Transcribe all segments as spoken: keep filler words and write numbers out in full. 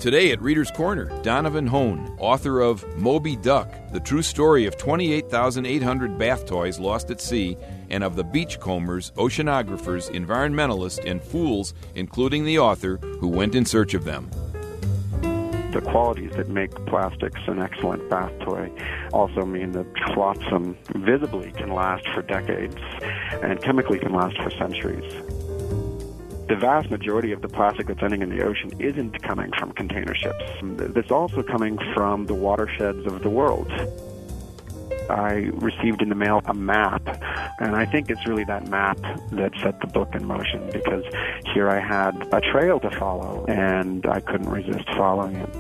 Today at Reader's Corner, Donovan Hone, author of Moby Duck, the true story of twenty-eight thousand eight hundred bath toys lost at sea, and of the beachcombers, oceanographers, environmentalists, and fools, including the author, who went in search of them. The qualities that make plastics an excellent bath toy also mean that flotsam visibly can last for decades and chemically can last for centuries. The vast majority of the plastic that's ending in the ocean isn't coming from container ships. It's also coming from the watersheds of the world. I received in the mail a map, and I think it's really that map that set the book in motion, because here I had a trail to follow, and I couldn't resist following it.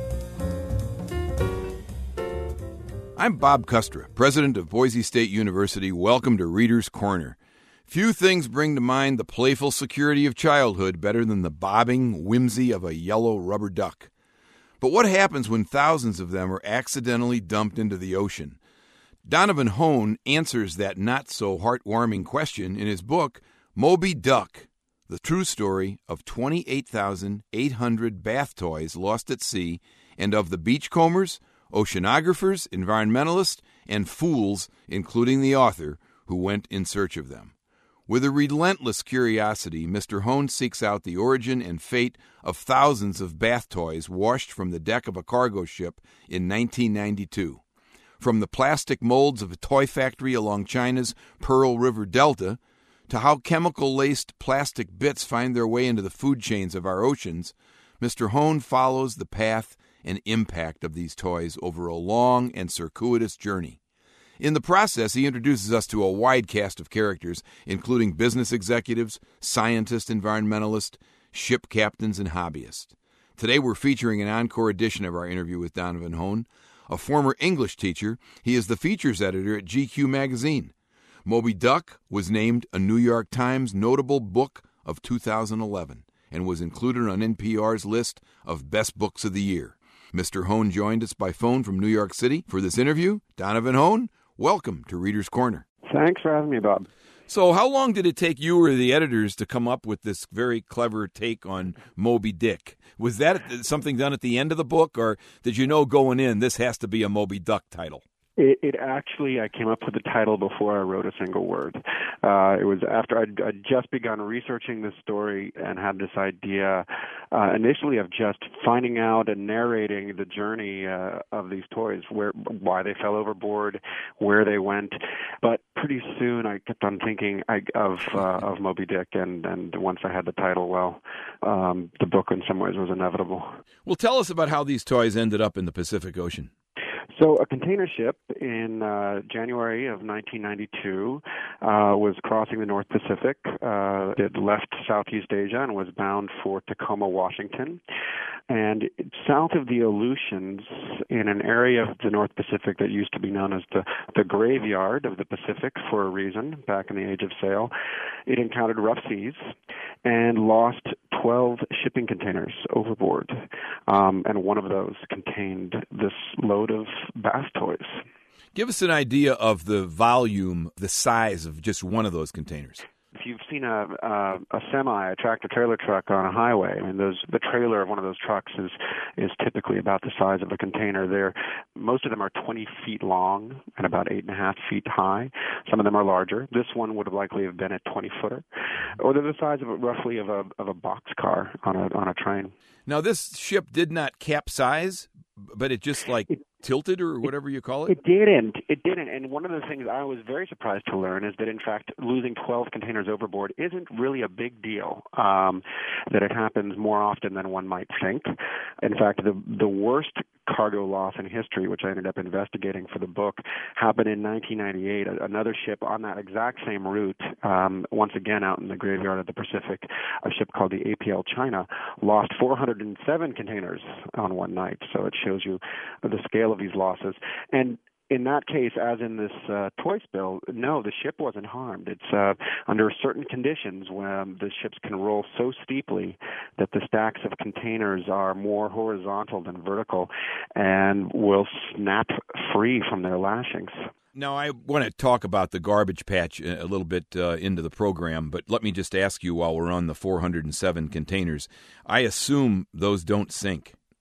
I'm Bob Kustra, president of Boise State University. Welcome to Reader's Corner. Few things bring to mind the playful security of childhood better than the bobbing whimsy of a yellow rubber duck. But what happens when thousands of them are accidentally dumped into the ocean? Donovan Hone answers that not-so-heartwarming question in his book, Moby Duck, the true story of twenty-eight thousand eight hundred bath toys lost at sea, and of the beachcombers, oceanographers, environmentalists, and fools, including the author, who went in search of them. With a relentless curiosity, Mister Hone seeks out the origin and fate of thousands of bath toys washed from the deck of a cargo ship in nineteen ninety-two. From the plastic molds of a toy factory along China's Pearl River Delta to how chemical-laced plastic bits find their way into the food chains of our oceans, Mister Hone follows the path and impact of these toys over a long and circuitous journey. In the process, he introduces us to a wide cast of characters, including business executives, scientists, environmentalists, ship captains, and hobbyists. Today, we're featuring an encore edition of our interview with Donovan Hone. A former English teacher, he is the features editor at G Q magazine. Moby Duck was named a New York Times Notable Book of two thousand eleven and was included on N P R's list of Best Books of the Year. Mister Hone joined us by phone from New York City for this interview. Donovan Hone, welcome to Reader's Corner. Thanks for having me, Bob. So how long did it take you or the editors to come up with this very clever take on Moby Dick? Was that something done at the end of the book, or did you know going in this has to be a Moby Duck title? It, it actually, I came up with the title before I wrote a single word. Uh, it was after I'd, I'd just begun researching this story and had this idea uh, initially of just finding out and narrating the journey uh, of these toys, where why they fell overboard, where they went. But pretty soon I kept on thinking I, of uh, of Moby Dick, and, and once I had the title, well, um, the book in some ways was inevitable. Well, tell us about how these toys ended up in the Pacific Ocean. So a container ship in uh, January of nineteen ninety-two uh, was crossing the North Pacific. Uh, it left Southeast Asia and was bound for Tacoma, Washington. And south of the Aleutians, in an area of the North Pacific that used to be known as the, the graveyard of the Pacific for a reason, back in the age of sail, it encountered rough seas and lost twelve shipping containers overboard. Um, and one of those contained this load of bath toys. Give us an idea of the volume, the size of just one of those containers. If you've seen a, a a semi, a tractor-trailer truck on a highway, I mean, those the trailer of one of those trucks is is typically about the size of a container. They're most of them are twenty feet long and about eight and a half feet high. Some of them are larger. This one would have likely have been a twenty-footer, or they're the size of a, roughly of a of a box car on a on a train. Now, this ship did not capsize, but it just like it, tilted or whatever you call it? It didn't. It didn't. And one of the things I was very surprised to learn is that, in fact, losing twelve containers overboard isn't really a big deal, um, that it happens more often than one might think. In fact, the the worst cargo loss in history, which I ended up investigating for the book, happened in nineteen ninety-eight. Another ship on that exact same route, um, once again out in the graveyard of the Pacific, a ship called the A P L China, lost four hundred seven containers on one night. So it shows you the scale of these losses. And in that case, as in this uh, toy spill, no, the ship wasn't harmed. It's uh, under certain conditions when the ships can roll so steeply that the stacks of containers are more horizontal than vertical and will snap free from their lashings. Now, I want to talk about the garbage patch a little bit uh, into the program, but let me just ask you while we're on the four hundred seven containers. I assume those don't sink.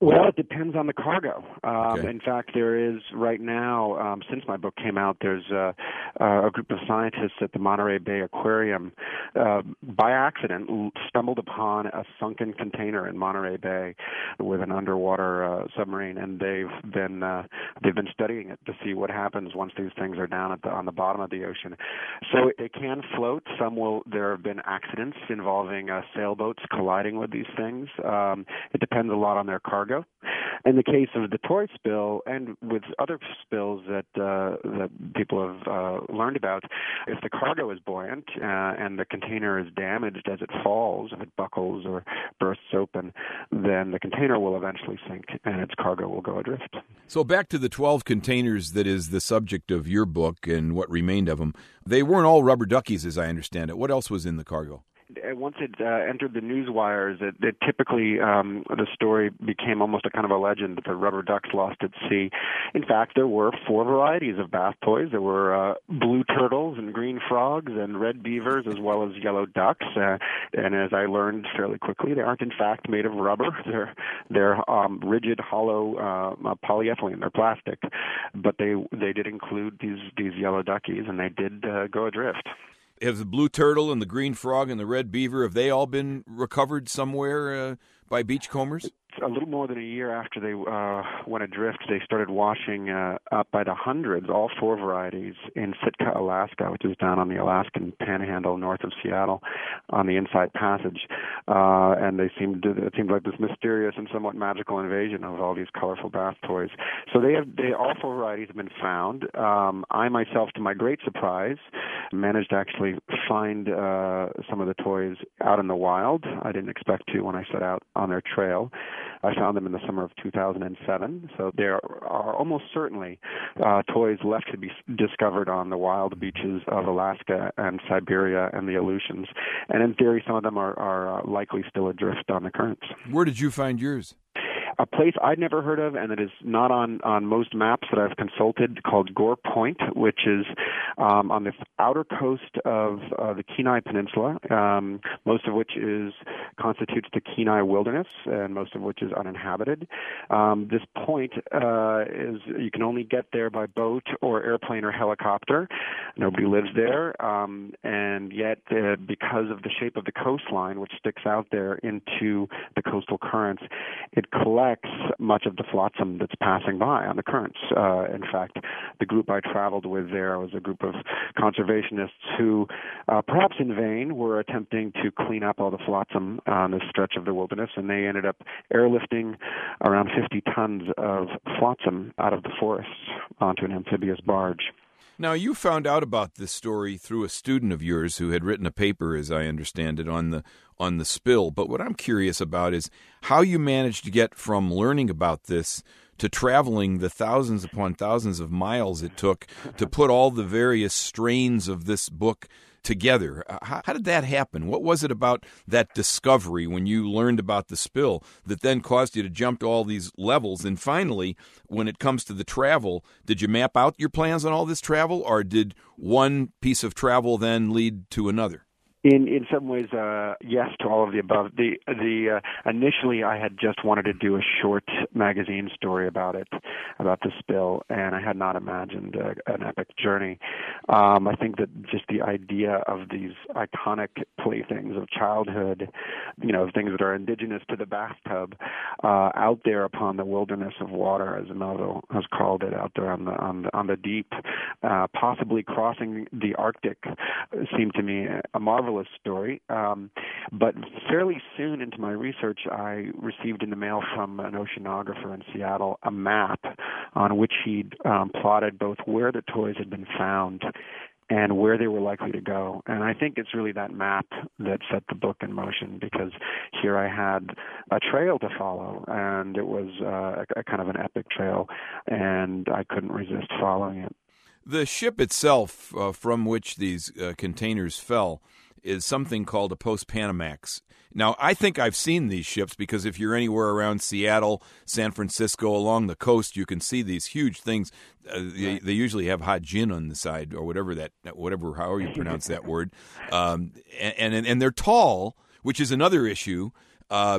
Well, it depends on the cargo. Um, Okay. In fact, there is right now, um, since my book came out, there's uh, uh, a group of scientists at the Monterey Bay Aquarium, uh, by accident, l- stumbled upon a sunken container in Monterey Bay with an underwater uh, submarine, and they've been uh, they've been studying it to see what happens once these things are down at the, on the bottom of the ocean. So it can float. Some will. There have been accidents involving uh, sailboats colliding with these things. Um, it depends a lot on their cargo. In the case of the toy spill, and with other spills that uh, that people have uh, learned about, if the cargo is buoyant uh, and the container is damaged as it falls, if it buckles or bursts open, then the container will eventually sink and its cargo will go adrift. So back to the twelve containers that is the subject of your book and what remained of them. They weren't all rubber duckies, as I understand it. What else was in the cargo? Once it uh, entered the news wires, it, it typically um, the story became almost a kind of a legend that the rubber ducks lost at sea. In fact, there were four varieties of bath toys. There were uh, blue turtles and green frogs and red beavers, as well as yellow ducks. Uh, and as I learned fairly quickly, they aren't in fact made of rubber. They're they're um, rigid, hollow uh, polyethylene. They're plastic, but they they did include these these yellow duckies, and they did uh, go adrift. Have the blue turtle and the green frog and the red beaver, have they all been recovered somewhere uh, by beachcombers? A little more than a year after they uh, went adrift, they started washing uh, up by the hundreds, all four varieties, in Sitka, Alaska, which is down on the Alaskan Panhandle north of Seattle, on the Inside Passage. Uh, and they seemed to, it seemed like this mysterious and somewhat magical invasion of all these colorful bath toys. So they have they all four varieties have been found. Um, I myself, to my great surprise, managed to actually find uh, some of the toys out in the wild. I didn't expect to when I set out on their trail. I found them in the summer of two thousand seven, so there are almost certainly uh, toys left to be discovered on the wild beaches of Alaska and Siberia and the Aleutians. And in theory, some of them are, are uh, likely still adrift on the currents. Where did you find yours? A place I'd never heard of, and it is not on, on most maps that I've consulted, called Gore Point, which is um, on the outer coast of uh, the Kenai Peninsula, um, most of which is constitutes the Kenai Wilderness, and most of which is uninhabited. Um, this point uh, is you can only get there by boat or airplane or helicopter. Nobody lives there, um, and yet uh, because of the shape of the coastline, which sticks out there into the coastal currents, it collects much of the flotsam that's passing by on the currents. Uh, in fact, the group I traveled with there was a group of conservationists who, uh, perhaps in vain, were attempting to clean up all the flotsam on this stretch of the wilderness, and they ended up airlifting around fifty tons of flotsam out of the forests onto an amphibious barge. Now, you found out about this story through a student of yours who had written a paper, as I understand it, on the on the spill. But what I'm curious about is how you managed to get from learning about this to traveling the thousands upon thousands of miles it took to put all the various strains of this book together. How, how did that happen? What was it about that discovery when you learned about the spill that then caused you to jump to all these levels? And finally, when it comes to the travel, did you map out your plans on all this travel, or did one piece of travel then lead to another? In in some ways, uh, yes to all of the above. The the uh, initially, I had just wanted to do a short magazine story about it, about the spill, and I had not imagined a, an epic journey. Um, I think that just the idea of these iconic playthings of childhood, you know, things that are indigenous to the bathtub, uh, out there upon the wilderness of water, as Melville has called it, out there on the on the, on the deep, uh, possibly crossing the Arctic, seemed to me a marvelous story. Um, but fairly soon into my research, I received in the mail from an oceanographer in Seattle a map on which he'd um, plotted both where the toys had been found and where they were likely to go. And I think it's really that map that set the book in motion, because here I had a trail to follow, and it was uh, a, a kind of an epic trail, and I couldn't resist following it. The ship itself uh, from which these uh, containers fell is something called a post-Panamax. Now, I think I've seen these ships because if you're anywhere around Seattle, San Francisco, along the coast, you can see these huge things. Uh, they, they usually have hot gin on the side, or whatever that, whatever, however you pronounce that word. Um, and, and and they're tall, which is another issue. Um,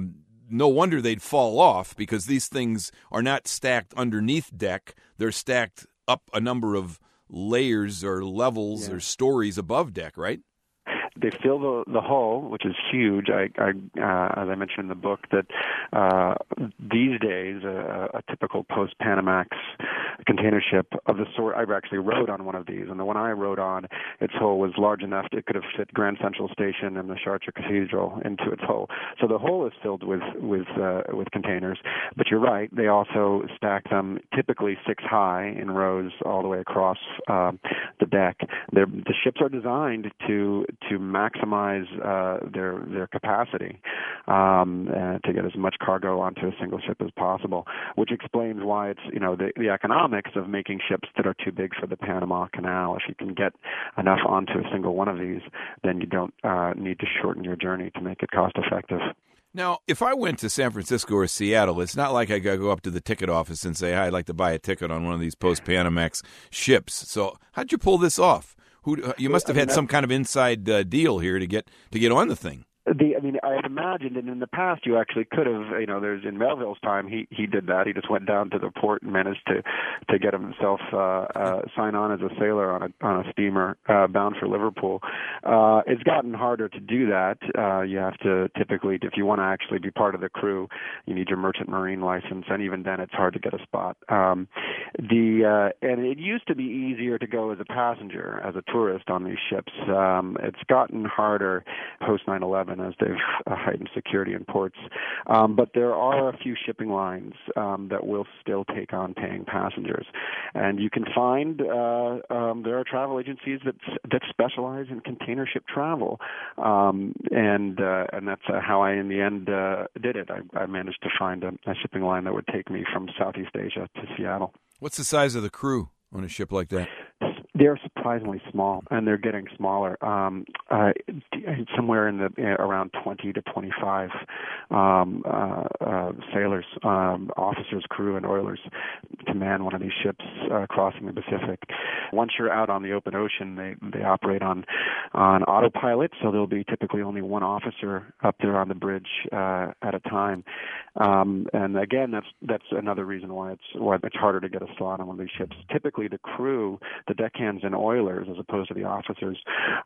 no wonder they'd fall off, because these things are not stacked underneath deck. They're stacked up a number of layers or levels yeah. or stories above deck, right? They fill the the hull, which is huge. I, I uh, as I mentioned in the book, that uh, these days uh, a typical post-Panamax container ship of the sort, I actually rode on one of these, and the one I rode on, its hull was large enough it could have fit Grand Central Station and the Chartres Cathedral into its hull. So the hull is filled with with uh, with containers. But you're right; they also stack them typically six high in rows all the way across uh, the deck. They're, the ships are designed to to maximize uh, their their capacity um, uh, to get as much cargo onto a single ship as possible, which explains why it's, you know, the, the economics of making ships that are too big for the Panama Canal. If you can get enough onto a single one of these, then you don't uh, need to shorten your journey to make it cost effective. Now, if I went to San Francisco or Seattle, it's not like I got to go up to the ticket office and say, "Hi, I'd like to buy a ticket on one of these post-Panamax ships." So how'd you pull this off? Who, you must have had some kind of inside uh, deal here to get to get on the thing. The, I mean, I've imagined, and in the past, you actually could have, you know, there's in Melville's time, he he did that. He just went down to the port and managed to to get himself uh, uh, sign on as a sailor on a on a steamer uh, bound for Liverpool. Uh, it's gotten harder to do that. Uh, you have to typically, if you want to actually be part of the crew, you need your merchant marine license, and even then, it's hard to get a spot. Um, the uh, and it used to be easier to go as a passenger, as a tourist on these ships. Um, it's gotten harder post nine eleven. As they've uh, heightened security in ports. Um, but there are a few shipping lines um, that will still take on paying passengers. And you can find, uh, um, there are travel agencies that that specialize in container ship travel. Um, and uh, and that's uh, how I, in the end, uh, did it. I, I managed to find a, a shipping line that would take me from Southeast Asia to Seattle. What's the size of the crew on a ship like that? They're surprisingly small, and they're getting smaller. Um, uh, somewhere in the uh, around twenty to twenty-five um, uh, uh, sailors, um, officers, crew, and oilers to man one of these ships uh, crossing the Pacific. Once you're out on the open ocean, they they operate on on autopilot, so there'll be typically only one officer up there on the bridge uh, at a time. Um, and again, that's that's another reason why it's why it's harder to get a slot on one of these ships. Typically, the crew, the deckhands and oilers, as opposed to the officers,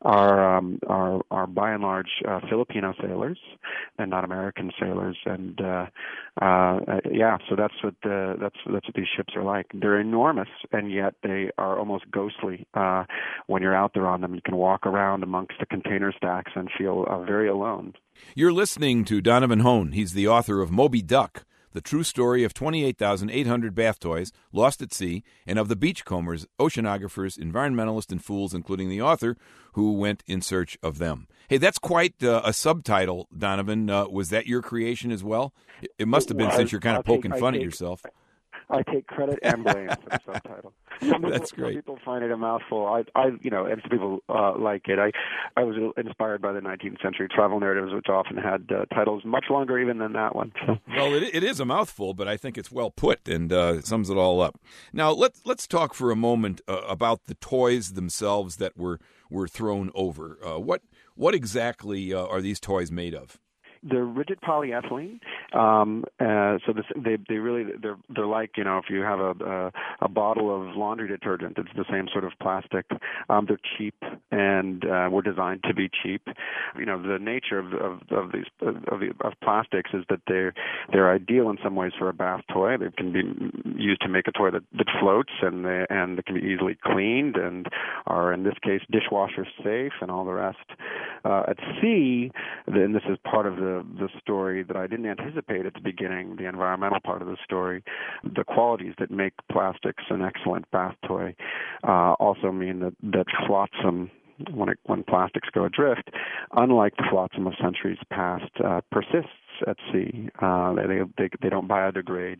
are um, are are by and large uh, Filipino sailors and not American sailors. And uh, uh, yeah, so that's what the that's that's what these ships are like. They're enormous, and yet they are almost ghostly. Uh, when you're out there on them, you can walk around amongst the container stacks and feel uh, very alone. You're listening to Donovan Hone. He's the author of Moby Duck, the true story of twenty-eight thousand eight hundred bath toys lost at sea, and of the beachcombers, oceanographers, environmentalists, and fools, including the author, who went in search of them. Hey, that's quite uh, a subtitle, Donovan. Uh, was that your creation as well? It, it must have been, well, since you're kind of I'll poking take, fun take, at yourself. I take credit and blame for the subtitle. Some people, That's great. Some people find it a mouthful. I, I, you know, and some people uh, like it. I, I was inspired by the nineteenth century travel narratives, which often had uh, titles much longer even than that one. So. Well, it, it is a mouthful, but I think it's well put and uh, sums it all up. Now, let's let's talk for a moment uh, about the toys themselves that were were thrown over. Uh, what what exactly uh, are these toys made of? They're rigid polyethylene, um, uh, so this, they they really they're they're like, you know, if you have a a, a bottle of laundry detergent, it's the same sort of plastic. Um, they're cheap, and uh, were designed to be cheap. You know, the nature of of, of these of, of plastics is that they're they're ideal in some ways for a bath toy. They can be used to make a toy that, that floats, and they, and they can be easily cleaned, and are in this case dishwasher safe, and all the rest. Uh, at sea, and this is part of the The, the story that I didn't anticipate at the beginning, the environmental part of the story, the qualities that make plastics an excellent bath toy uh, also mean that, that flotsam, when it, when plastics go adrift, unlike the flotsam of centuries past, uh, persists at sea. Uh, they, they they don't biodegrade,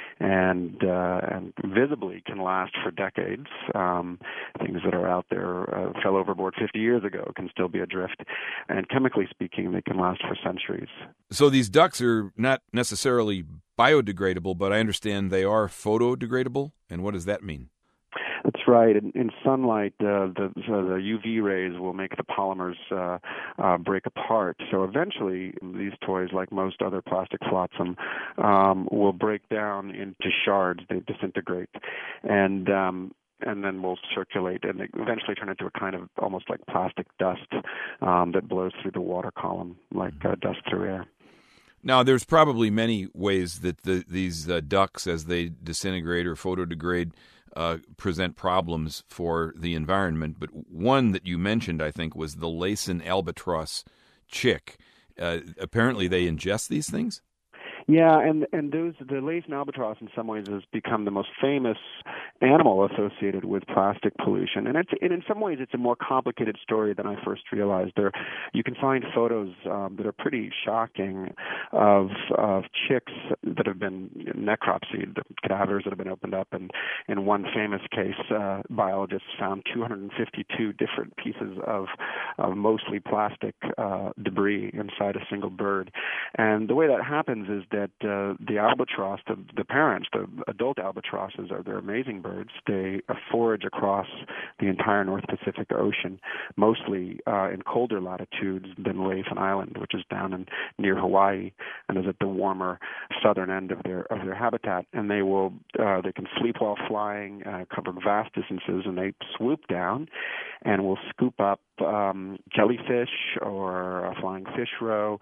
and uh, and visibly can last for decades. Um, things that are out there uh, fell overboard fifty years ago can still be adrift, and chemically speaking, they can last for centuries. So these ducks are not necessarily biodegradable, but I understand they are photodegradable. And what does that mean? That's right. In, in sunlight, uh, the, so the U V rays will make the polymers uh, uh, break apart. So eventually, these toys, like most other plastic flotsam, um, will break down into shards. They disintegrate, and um, and then will circulate and eventually turn into a kind of almost like plastic dust um, that blows through the water column like uh, dust through air. Now, there's probably many ways that the, these uh, ducks, as they disintegrate or photodegrade, uh, present problems for the environment. But one that you mentioned, I think, was the Laysan albatross chick. Uh, apparently, they ingest these things? Yeah, and and those the Laysan albatross in some ways has become the most famous animal associated with plastic pollution, and it's and in some ways it's a more complicated story than I first realized. There, you can find photos um, that are pretty shocking of of chicks that have been necropsied, the cadavers that have been opened up, and in one famous case, uh, biologists found two hundred fifty-two different pieces of of mostly plastic uh, debris inside a single bird, and the way that happens is that uh, the albatross, the, the parents, the adult albatrosses, are they're amazing birds. They forage across the entire North Pacific Ocean, mostly uh, in colder latitudes than Laysan Island, which is down in near Hawaii and is at the warmer southern end of their of their habitat. And they will uh, they can sleep while flying, uh, cover vast distances, and they swoop down and will scoop up um, jellyfish or a flying fish roe.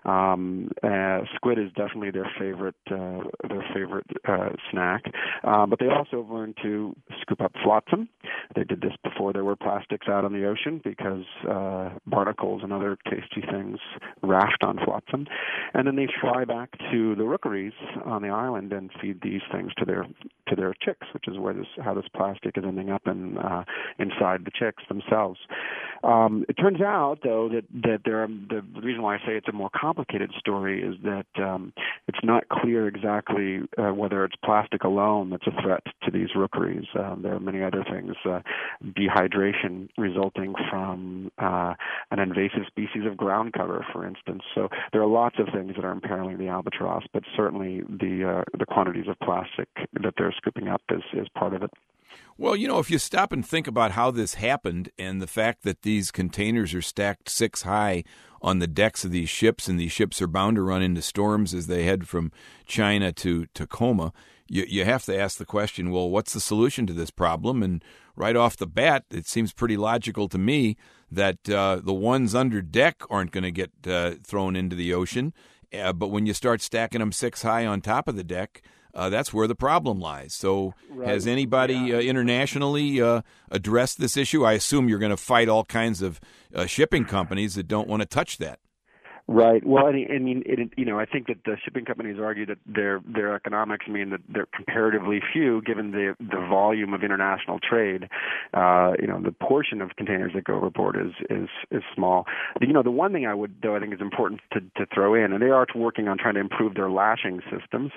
Um, uh, squid is definitely their favorite uh, their favorite uh, snack, uh, but they also learn to scoop up flotsam. They did this before there were plastics out on the ocean because uh, barnacles and other tasty things raft on flotsam, and then they fly back to the rookeries on the island and feed these things to their to their chicks, which is where this how this plastic is ending up in uh, inside the chicks themselves. Um, it turns out, though, that that there are, the reason why I say it's a more complicated story is that um, it's not clear exactly uh, whether it's plastic alone that's a threat to these rookeries. Um, there are many other things, uh, dehydration resulting from uh, an invasive species of ground cover, for instance. So there are lots of things that are imperiling the albatross, but certainly the uh, the quantities of plastic that they're scooping up is, is part of it. Well, you know, if you stop and think about how this happened and the fact that these containers are stacked six high on the decks of these ships, and these ships are bound to run into storms as they head from China to Tacoma, you, you have to ask the question, well, what's the solution to this problem? And right off the bat, it seems pretty logical to me that uh, the ones under deck aren't going to get uh, thrown into the ocean, uh, but when you start stacking them six high on top of the deck, Uh, that's where the problem lies. So right. Has anybody yeah. uh, internationally uh, addressed this issue? I assume you're going to fight all kinds of uh, shipping companies that don't want to touch that. Right. Well, I mean, it, you know, I think that the shipping companies argue that their their economics mean that they're comparatively few, given the the volume of international trade. Uh, you know, the portion of containers that go overboard is is is small. You know, the one thing I would, though, I think is important to to throw in, and they are working on trying to improve their lashing systems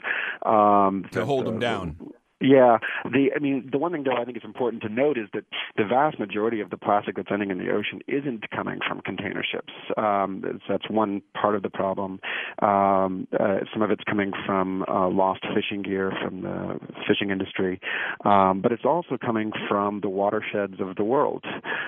um, to hold uh, them down. The, Yeah, the I mean the one thing though I think is important to note is that the vast majority of the plastic that's ending in the ocean isn't coming from container ships. Um, that's one part of the problem. Um, uh, some of it's coming from uh, lost fishing gear from the fishing industry, um, but it's also coming from the watersheds of the world.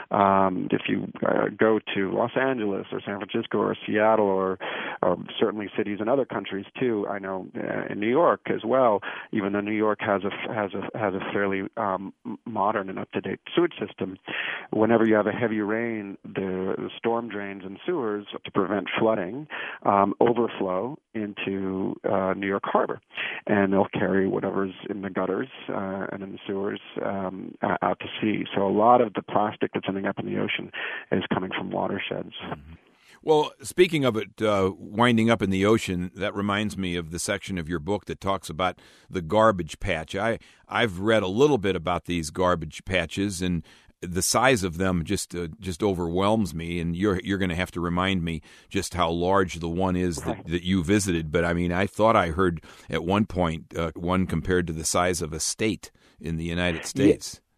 Um, if you uh, go to Los Angeles or San Francisco or Seattle or, or certainly cities in other countries too, I know uh, in New York as well, even though New York has a has a has a fairly um, modern and up-to-date sewage system. Whenever you have a heavy rain, the, the storm drains and sewers to prevent flooding um, overflow into uh, New York Harbor, and they'll carry whatever's in the gutters uh, and in the sewers um, out to sea. So a lot of the plastic that's ending up in the ocean is coming from watersheds. Mm-hmm. Well, speaking of it uh, winding up in the ocean, that reminds me of the section of your book that talks about the garbage patch. I, I've read a little bit about these garbage patches, and the size of them just uh, just overwhelms me, and you're you're going to have to remind me just how large the one is that, that you visited. But, I mean, I thought I heard at one point uh, one compared to the size of a state in the United States. Yeah.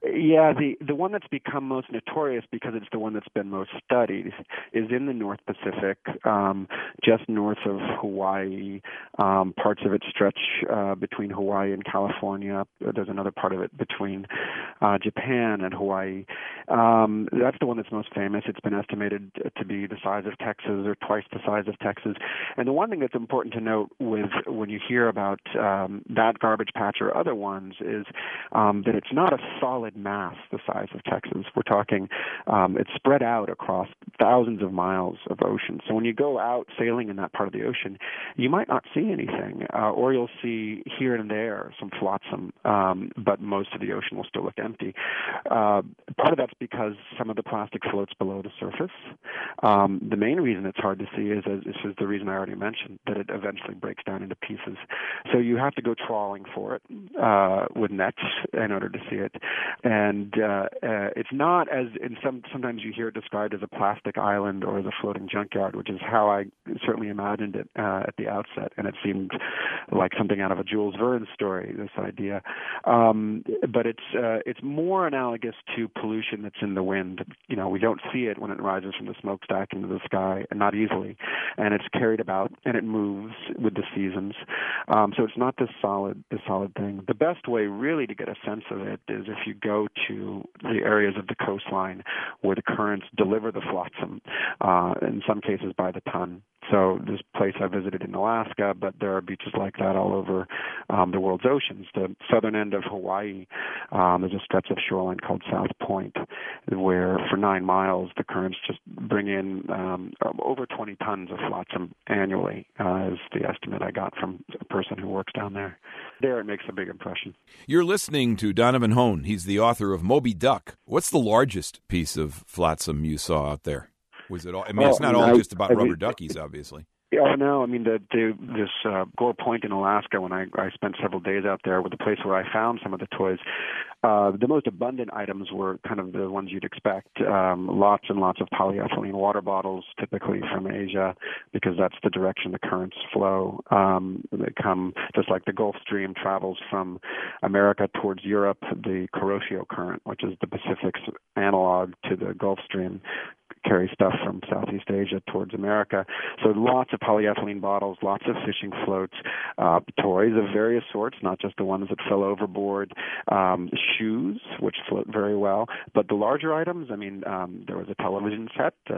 Yeah, the, the one that's become most notorious because it's the one that's been most studied is in the North Pacific, um, just north of Hawaii. Um, parts of it stretch uh, between Hawaii and California. There's another part of it between uh, Japan and Hawaii. Um, that's the one that's most famous. It's been estimated to be the size of Texas or twice the size of Texas. And the one thing that's important to note with when you hear about um, that garbage patch or other ones is um, that it's not a solid mass the size of Texas. We're talking um, it's spread out across thousands of miles of ocean. So when you go out sailing in that part of the ocean, you might not see anything, uh, or you'll see here and there some flotsam, um, but most of the ocean will still look empty. Uh, part of that's because some of the plastic floats below the surface. Um, the main reason it's hard to see is, as this is the reason I already mentioned, that it eventually breaks down into pieces. So you have to go trawling for it uh, with nets in order to see it. And uh, uh, it's not as in some. Sometimes you hear it described as a plastic island or as a floating junkyard, which is how I certainly imagined it uh, at the outset, and it seemed like something out of a Jules Verne story. This idea, um, but it's uh, it's more analogous to pollution that's in the wind. You know, we don't see it when it rises from the smokestack into the sky, and not easily, and it's carried about and it moves with the seasons. Um, so it's not this solid, this solid thing. The best way, really, to get a sense of it is if you go to the areas of the coastline where the currents deliver the flotsam, uh, in some cases by the ton. So this place I visited in Alaska, but there are beaches like that all over um, the world's oceans. The southern end of Hawaii, um, there's a stretch of shoreline called South Point, where for nine miles the currents just bring in um, over twenty tons of flotsam annually, uh, is the estimate I got from a person who works down there. There it makes a big impression. You're listening to Donovan Hone. He's the author of Moby Duck. What's the largest piece of flotsam you saw out there? Was it all? I mean, it's not oh, all I, just about I, rubber I, duckies, obviously. Oh no! I mean, the, the this uh, Gore Point in Alaska. When I, I spent several days out there, with the place where I found some of the toys, uh, the most abundant items were kind of the ones you'd expect. Um, lots and lots of polyethylene water bottles, typically from Asia, because that's the direction the currents flow. Um, they come just like the Gulf Stream travels from America towards Europe. The Kuroshio Current, which is the Pacific's analog to the Gulf Stream, carry stuff from Southeast Asia towards America. So lots of polyethylene bottles, lots of fishing floats, uh, toys of various sorts, not just the ones that fell overboard, um, shoes, which float very well. But the larger items, I mean, um, there was a television set, uh,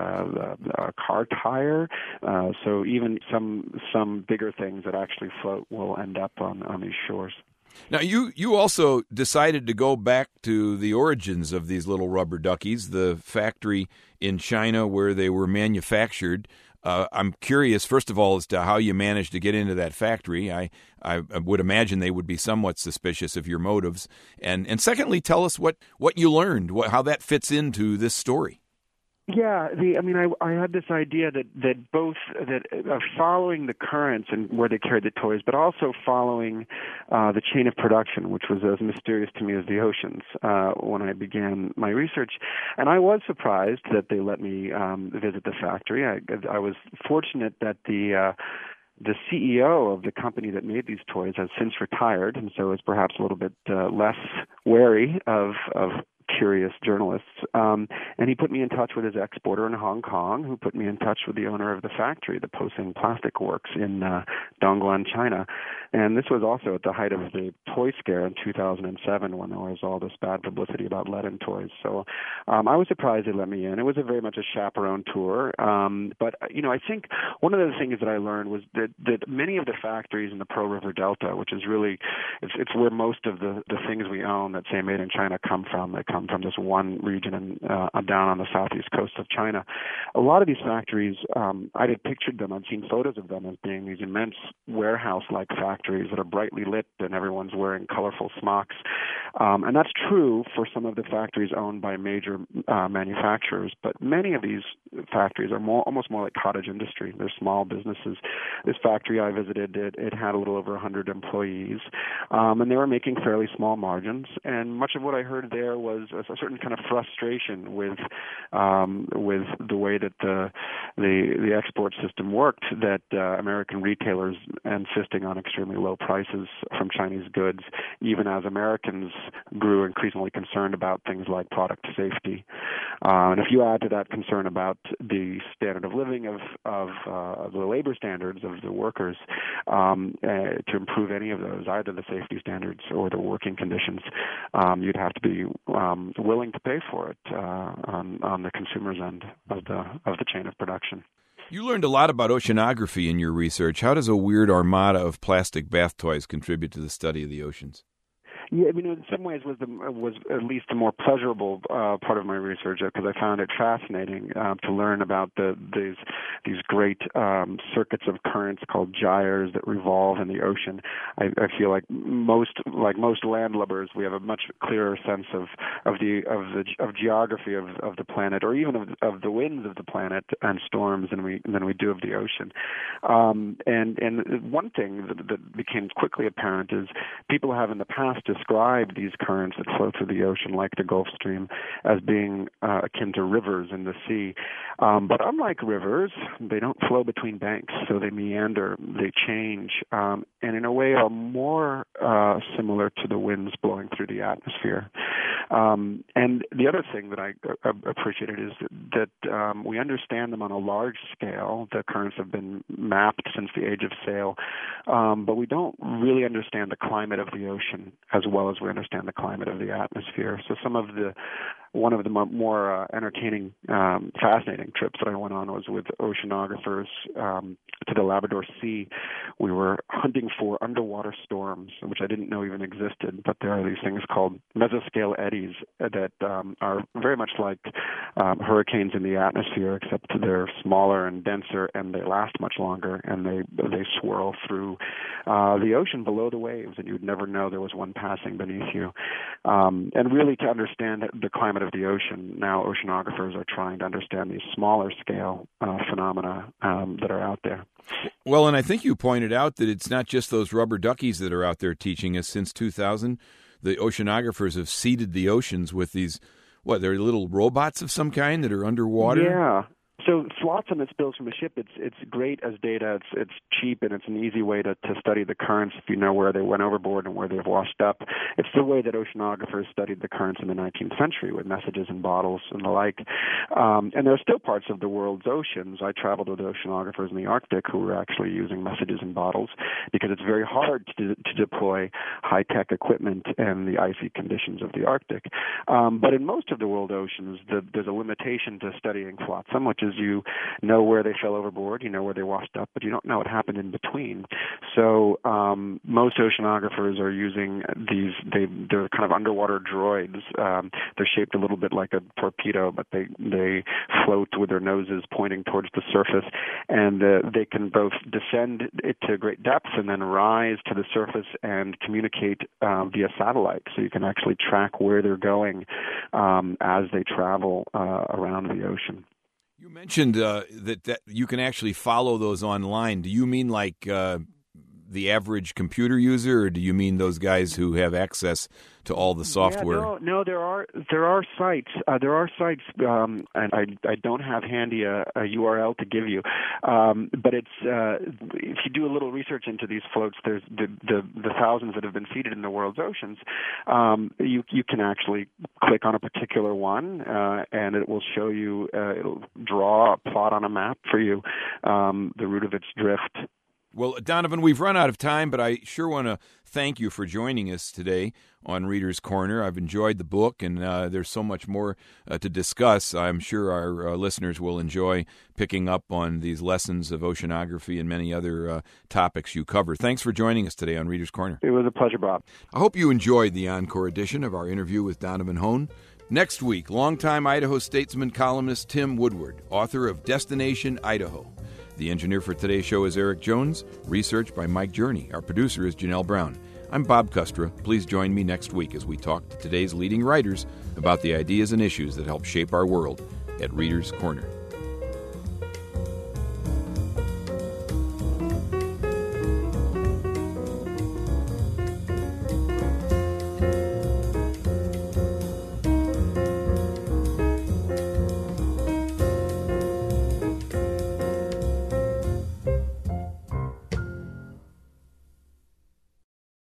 a, a car tire. Uh, so even some some bigger things that actually float will end up on, on these shores. Now, you, you also decided to go back to the origins of these little rubber duckies, the factory in China where they were manufactured. Uh, I'm curious, first of all, as to how you managed to get into that factory. I, I would imagine they would be somewhat suspicious of your motives. And, and secondly, tell us what, what you learned, what, how that fits into this story. Yeah, the I mean, I I had this idea that that both that uh, following the currents and where they carried the toys, but also following uh, the chain of production, which was as mysterious to me as the oceans uh, when I began my research. And I was surprised that they let me um, visit the factory. I I was fortunate that the uh, The C E O of the company that made these toys has since retired, and so is perhaps a little bit uh, less wary of of curious journalists. Um, and he put me in touch with his exporter in Hong Kong, who put me in touch with the owner of the factory, the Posing Plastic Works in uh, Dongguan, China. And this was also at the height of the toy scare in two thousand seven, when there was all this bad publicity about lead in toys. So um, I was surprised they let me in. It was a very much a chaperone tour. Um, but, you know, I think one of the things that I learned was that, that many of the factories in the Pearl River Delta, which is really, it's, it's where most of the, the things we own that say made in China come from. They come from this one region and uh, down on the southeast coast of China. A lot of these factories, um, I had pictured them, I'd seen photos of them as being these immense warehouse-like factories that are brightly lit and everyone's wearing colorful smocks. Um, and that's true for some of the factories owned by major uh, manufacturers, but many of these factories are more, almost more like cottage industry. They're small businesses. This factory I visited, it, it had a little over one hundred employees, um, and they were making fairly small margins. And much of what I heard there was a certain kind of frustration with um, with the way that the the, the export system worked, that uh, American retailers insisting on extremely low prices from Chinese goods, even as Americans grew increasingly concerned about things like product safety. Uh, and if you add to that concern about the standard of living of of uh, the labor standards of the workers, um, uh, to improve any of those, either the safety standards or the working conditions, um, you'd have to be um, willing to pay for it uh, on, on the consumer's end of the of the chain of production. You learned a lot about oceanography in your research. How does a weird armada of plastic bath toys contribute to the study of the oceans? Yeah, I mean, in some ways was the was at least the more pleasurable uh, part of my research, because I found it fascinating uh, to learn about the these these great um, circuits of currents called gyres that revolve in the ocean. I, I feel like most like most landlubbers, we have a much clearer sense of of the of the of geography of, of the planet, or even of of the winds of the planet and storms, than we than we do of the ocean. Um, and and one thing that, that became quickly apparent is people have in the past describe these currents that flow through the ocean, like the Gulf Stream, as being uh, akin to rivers in the sea. Um, but unlike rivers, they don't flow between banks, so they meander, they change, um, and in a way are more uh, similar to the winds blowing through the atmosphere. Um, and the other thing that I uh, appreciated is that, that um, we understand them on a large scale. The currents have been mapped since the age of sail, um, but we don't really understand the climate of the ocean as well as we understand the climate of the atmosphere. So some of the One of the more uh, entertaining, um, fascinating trips that I went on was with oceanographers um, to the Labrador Sea. We were hunting for underwater storms, which I didn't know even existed, but there are these things called mesoscale eddies that um, are very much like um, hurricanes in the atmosphere, except they're smaller and denser, and they last much longer, and they they swirl through uh, the ocean below the waves, and you'd never know there was one passing beneath you. Um, and really, to understand the climate of the ocean, now oceanographers are trying to understand these smaller scale uh, phenomena um, that are out there. Well, and I think you pointed out that it's not just those rubber duckies that are out there teaching us. Since two thousand, the oceanographers have seeded the oceans with these, what, they're little robots of some kind that are underwater? Yeah. So flotsam that spills from a ship, it's it's great as data. It's it's cheap, and it's an easy way to, to study the currents if you know where they went overboard and where they've washed up. It's the way that oceanographers studied the currents in the nineteenth century with messages in bottles and the like. Um, and there are still parts of the world's oceans. I traveled with oceanographers in the Arctic who were actually using messages in bottles because it's very hard to, to deploy high-tech equipment in the icy conditions of the Arctic. Um, but in most of the world oceans, the, there's a limitation to studying flotsam, which is you know where they fell overboard, you know where they washed up, but you don't know what happened in between. So um, most oceanographers are using these, they, they're kind of underwater droids. Um, they're shaped a little bit like a torpedo, but they, they float with their noses pointing towards the surface, and uh, they can both descend it to great depths and then rise to the surface and communicate um, via satellite, so you can actually track where they're going um, as they travel uh, around the ocean. You mentioned uh, that, that you can actually follow those online. Do you mean like uh, the average computer user, or do you mean those guys who have access to all the software? Yeah, no, no, there are there are sites. Uh, there are sites, um, and I I don't have handy a, a U R L to give you, um, but it's uh, if you do a little research into these floats, there's the the, the thousands that have been seeded in the world's oceans. Um, you you can actually click on a particular one, uh, and it will show you. Uh, it'll draw a plot on a map for you, um, the route of its drift. Well, Donovan, we've run out of time, but I sure want to thank you for joining us today on Reader's Corner. I've enjoyed the book, and uh, there's so much more uh, to discuss. I'm sure our uh, listeners will enjoy picking up on these lessons of oceanography and many other uh, topics you cover. Thanks for joining us today on Reader's Corner. It was a pleasure, Bob. I hope you enjoyed the encore edition of our interview with Donovan Hone. Next week, longtime Idaho Statesman columnist Tim Woodward, author of Destination Idaho. The engineer for today's show is Eric Jones. Research by Mike Journey. Our producer is Janelle Brown. I'm Bob Kustra. Please join me next week as we talk to today's leading writers about the ideas and issues that help shape our world at Reader's Corner.